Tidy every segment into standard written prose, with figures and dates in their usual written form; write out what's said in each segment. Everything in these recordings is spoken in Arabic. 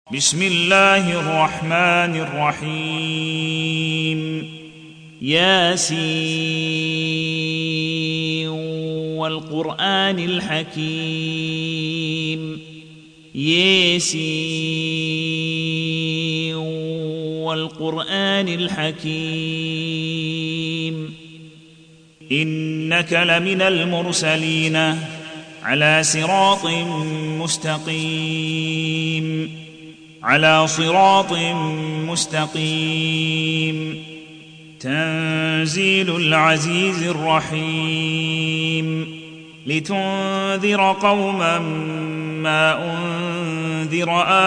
بسم الله الرحمن الرحيم ياسين والقرآن الحكيم ياسين والقرآن الحكيم إنك لمن المرسلين على صراط مستقيم على صراط مستقيم تنزيل العزيز الرحيم لتنذر قوما ما أنذر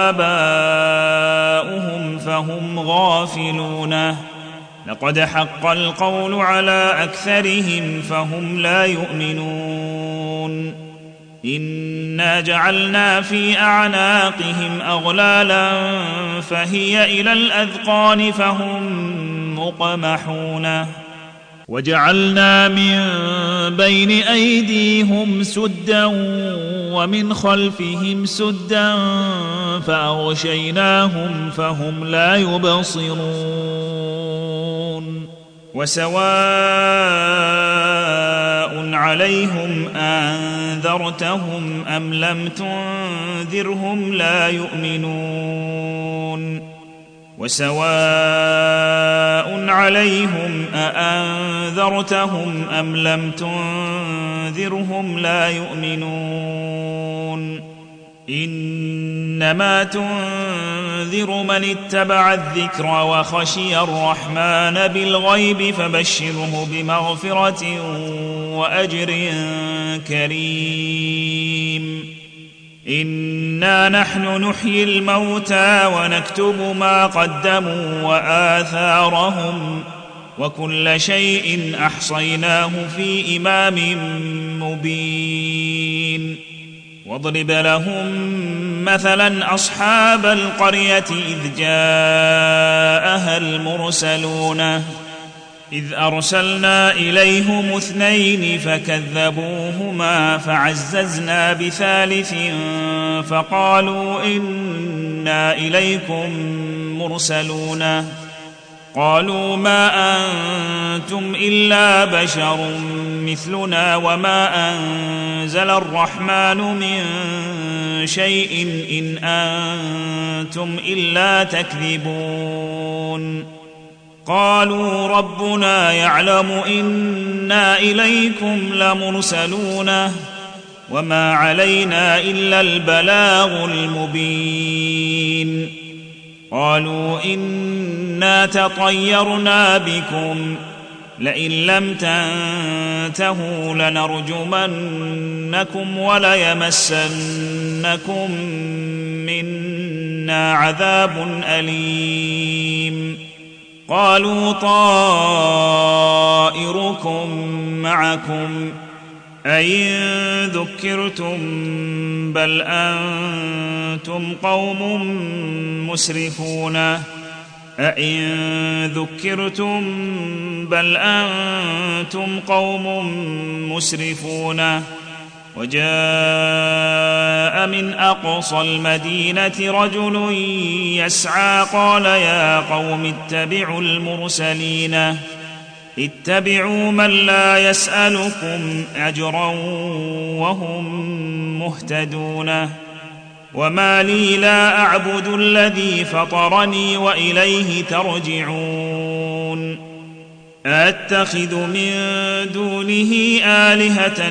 آباؤهم فهم غافلون لقد حق القول على أكثرهم فهم لا يؤمنون إنا جعلنا في أعناقهم أغلالا فهي إلى الأذقان فهم مقمحون وجعلنا من بين أيديهم سدا ومن خلفهم سدا فأغشيناهم فهم لا يبصرون وسواء عليهم أنذرتهم أم لم تنذرهم لا يؤمنون وسواء عليهم أأنذرتهم أم لم تنذرهم لا يؤمنون إنما تنذر من اتبع الذكر وخشي الرحمن بالغيب فبشره بمغفرة وأجر كريم إنا نحن نحيي الموتى ونكتب ما قدموا وآثارهم وكل شيء أحصيناه في إمام مبين واضرب لهم مثلا أصحاب القرية إذ جاءها المرسلون إذ أرسلنا إليهم 2 فكذبوهما فعززنا بثالث فقالوا إنا إليكم مرسلون قالوا ما أنتم إلا بشر مثلنا وما أنزل الرحمن من شيء إن أنتم إلا تكذبون قالوا ربنا يعلم إنا إليكم لمرسلون وما علينا إلا البلاغ المبين قالوا إنا تطيرنا بكم لئن لم تنتهوا لنرجمنكم وليمسنكم منا عذاب أليم قالوا طائركم معكم أئن ذكرتم بل أنتم قوم مسرفون أئن ذكرتم بل أنتم قوم مسرفون وجاء من أقصى المدينة رجل يسعى قال يا قوم اتبعوا المرسلين اتبعوا من لا يسألكم أجرا وهم مهتدون وما لي لا أعبد الذي فطرني وإليه ترجعون أتخذ من دونه آلهة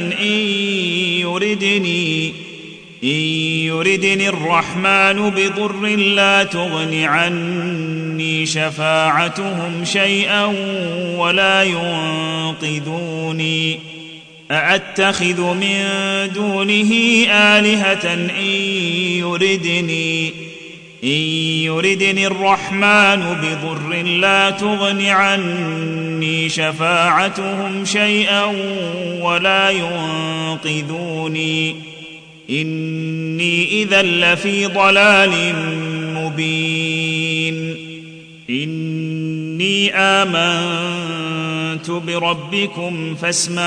إن يردني الرحمن بضر لا تغن عني شفاعتهم شيئا ولا ينقذوني أأتخذ من دونه آلهة إن يردني الرحمن بضر لا تغن عني شفاعتهم شيئا ولا ينقذوني إني إذا لفي ضلال مبين إني آمنت بربكم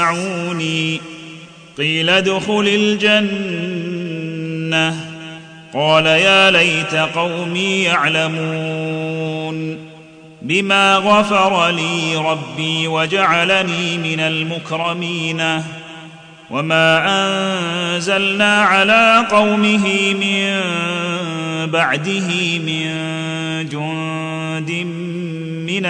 فاسمعوني قيل ادخل الجنة قال يا ليت قومي يعلمون بما غفر لي ربي وجعلني من المكرمين وما أنزلنا على قومه من بعده من جند من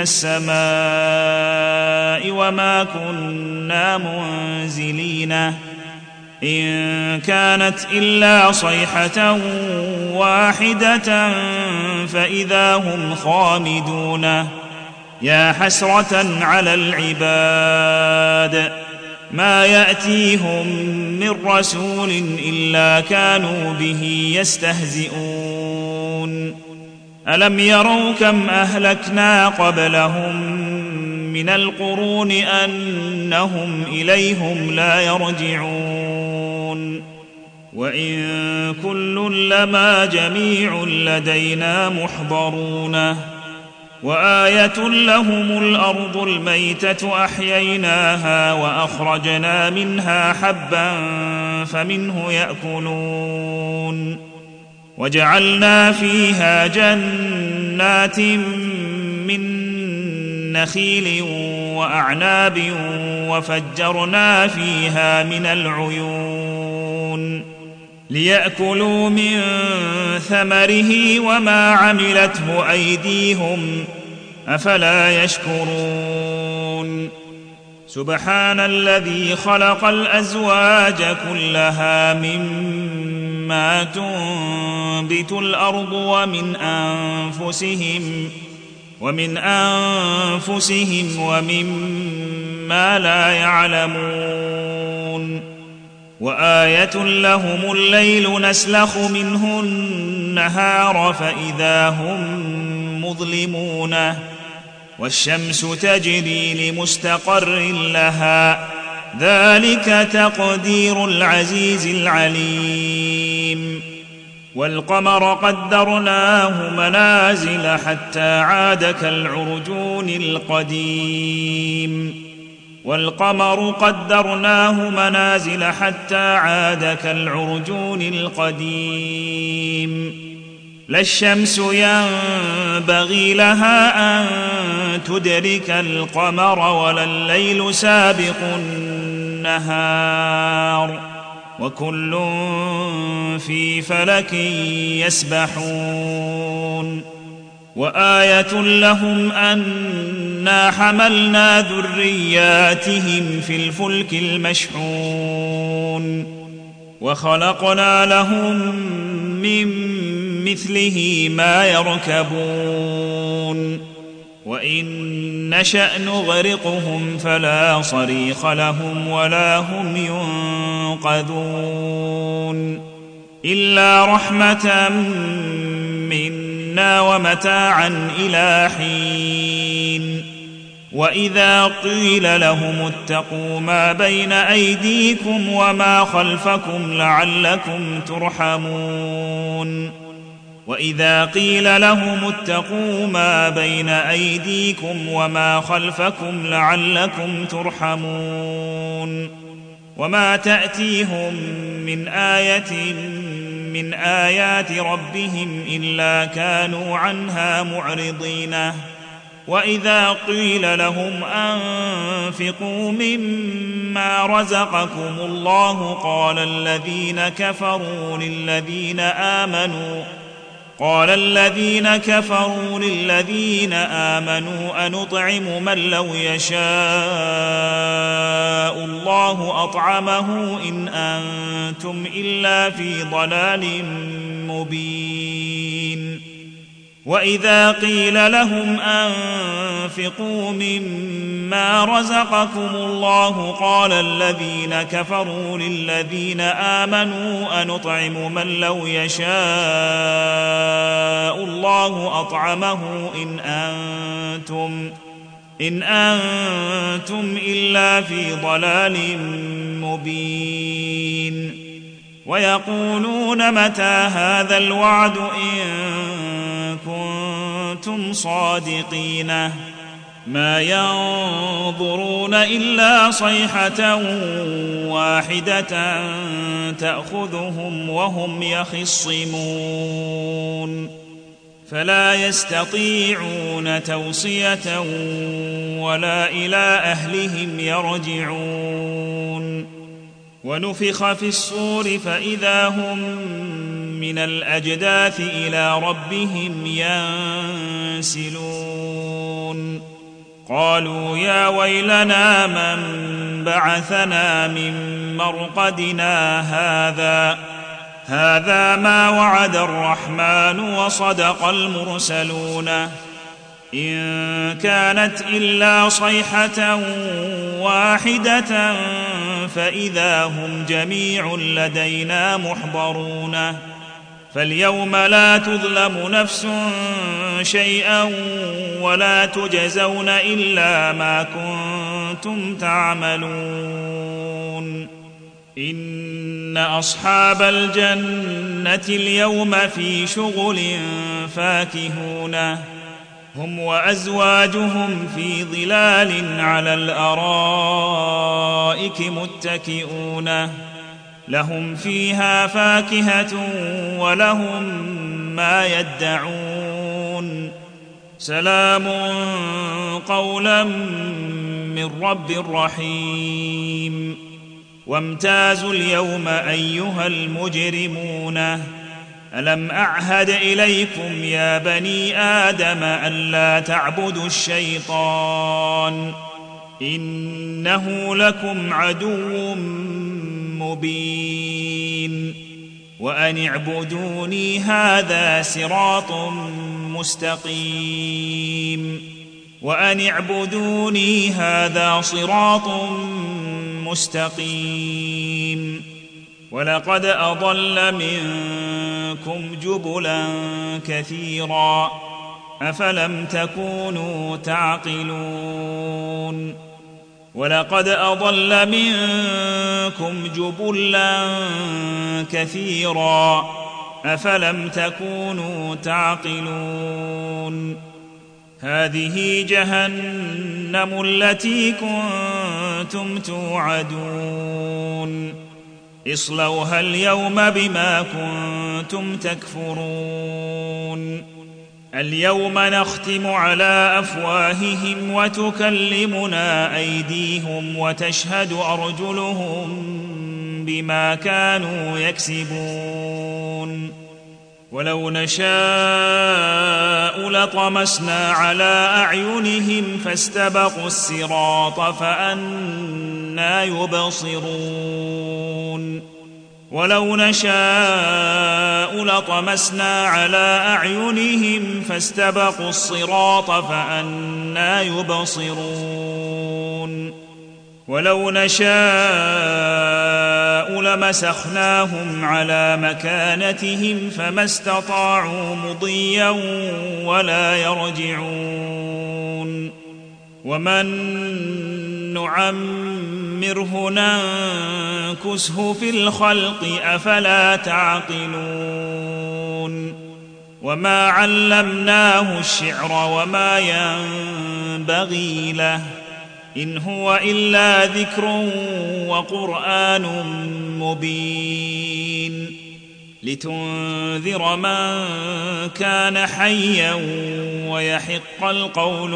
السماء وما كنا منزلين إن كانت إلا صيحة واحدة فإذا هم خامدون يا حسرة على العباد ما يأتيهم من رسول إلا كانوا به يستهزئون ألم يروا كم أهلكنا قبلهم من القرون أنهم إليهم لا يرجعون وإن كل لما جميع لدينا محضرون وآية لهم الأرض الميتة أحييناها وأخرجنا منها حبا فمنه يأكلون وجعلنا فيها جنات من نخيل وأعناب وفجرنا فيها من العيون ليأكلوا من ثمره وما عملته أيديهم أفلا يشكرون سبحان الذي خلق الأزواج كلها مما تنبت الأرض ومن أنفسهم ومما لا يعلمون وآية لهم الليل نسلخ منه النهار فإذا هم مظلمون والشمس تجري لمستقر لها ذلك تقدير العزيز العليم والقمر قدرناه منازل حتى عاد كالعرجون القديم لا الشمس ينبغي لها أن تدرك القمر ولا الليل سابق النهار وكل في فلك يسبحون وآية لهم أنا حملنا ذرياتهم في الفلك المشحون وخلقنا لهم من مثله ما يركبون وإن نشأ نغرقهم فلا صريخ لهم ولا هم ينقذون إلا رحمة منا ومتاعا إلى حين وإذا قيل لهم اتقوا ما بين أيديكم وما خلفكم لعلكم ترحمون وإذا قيل لهم اتقوا ما بين أيديكم وما خلفكم لعلكم ترحمون وما تأتيهم من آية من آيات ربهم إلا كانوا عنها معرضين وإذا قيل لهم أنفقوا مما رزقكم الله قال الذين كفروا للذين آمنوا أنطعم من لو يشاء الله أطعمه إن أنتم إلا في ضلال مبين وإذا قيل لهم أنفقوا مما رزقكم الله قال الذين كفروا للذين آمنوا أنطعم من لو يشاء الله أطعمه إن أنتم إلا في ضلال مبين ويقولون متى هذا الوعد إن كنتم صادقين ما ينظرون إلا صيحة واحدة تأخذهم وهم يخصمون فلا يستطيعون توصية ولا إلى أهلهم يرجعون ونفخ في الصور فإذا هم من الأجداث إلى ربهم ينسلون قالوا يا ويلنا من بعثنا من مرقدنا هذا ما وعد الرحمن وصدق المرسلون إن كانت إلا صيحة واحدة فإذا هم جميع لدينا محضرون فاليوم لا تظلم نفس شيئا ولا تجزون إلا ما كنتم تعملون إن أصحاب الجنة اليوم في شغل فاكهون هم وأزواجهم في ظلال على الأرائك متكئون لهم فيها فاكهة ولهم ما يدعون سلام قولا من رب رحيم وامتازوا اليوم أيها المجرمون ألم أعهد إليكم يا بني آدم ألا تعبدوا الشيطان إنه لكم عدو مبين وأن اعبدوني هذا صراط مستقيم ولقد أضل منكم جبلا كثيرا أفلم تكونوا تعقلون هذه جهنم التي كنتم توعدون اصلوها اليوم بما كنتم تكفرون اليوم نختم على أفواههم وتكلمنا أيديهم وتشهد أرجلهم بما كانوا يكسبون ولو نشاء لطمسنا على أعينهم فاستبقوا الصراط فأنى يبصرون ولو نشاء لمسخناهم على مكانتهم فما استطاعوا مضيا ولا يرجعون ومن نعمره ننكسه في الخلق أفلا تعقلون وما علمناه الشعر وما ينبغي له إن هو إلا ذكر وقرآن مبين لتنذر من كان حيا ويحق القول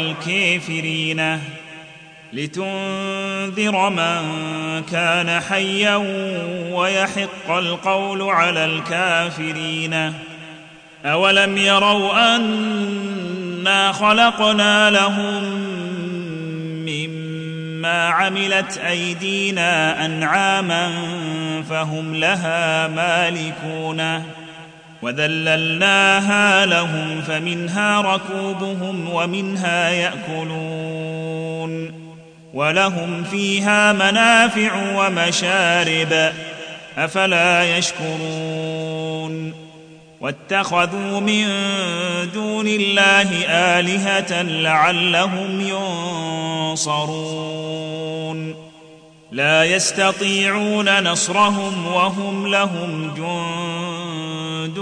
على الكافرين أولم يروا أنا خلقنا لهم مما عملت أيدينا أنعاما فهم لها مالكون وذللناها لهم فمنها ركوبهم ومنها يأكلون ولهم فيها منافع ومشارب أفلا يشكرون واتخذوا من دون الله آلهة لعلهم ينصرون لا يستطيعون نصرهم وهم لهم جند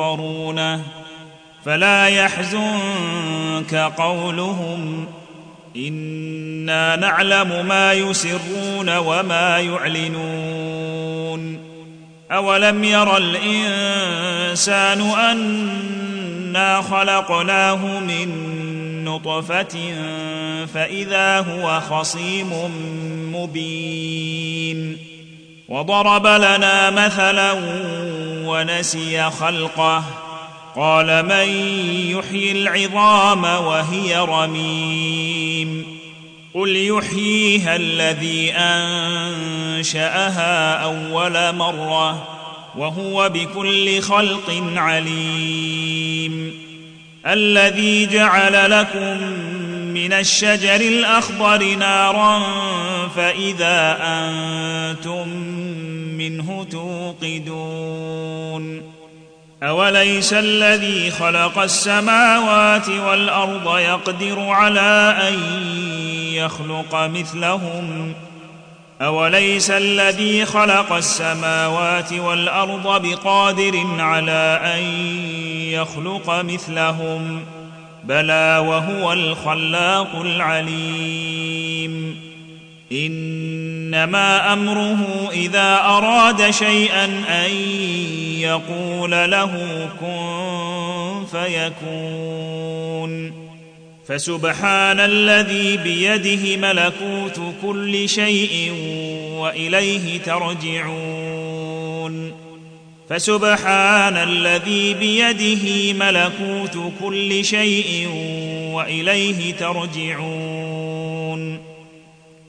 محضرون فلا يحزنك قولهم إنا نعلم ما يسرون وما يعلنون أولم ير الإنسان أنا خلقناه من نطفة فإذا هو خصيم مبين وضرب لنا مثلا ونسي خلقه قال من يحيي العظام وهي رميم قل يحييها الذي أنشأها أول مرة وهو بكل خلق عليم الذي جعل لكم من الشجر الأخضر نارا فإذا أنتم منه توقدون أوليس الذي خلق السماوات والأرض يقدر على أن يخلق مثلهم أوليس الذي خلق السماوات والأرض بقادر على أن يخلق مثلهم بلى وهو الخلاق العليم إنما أمره إذا أراد شيئا أن يقول له كن فيكون فسبحان الذي بيده ملكوت كل شيء وإليه ترجعون فسبحان الذي بيده ملكوت كل شيء وإليه ترجعون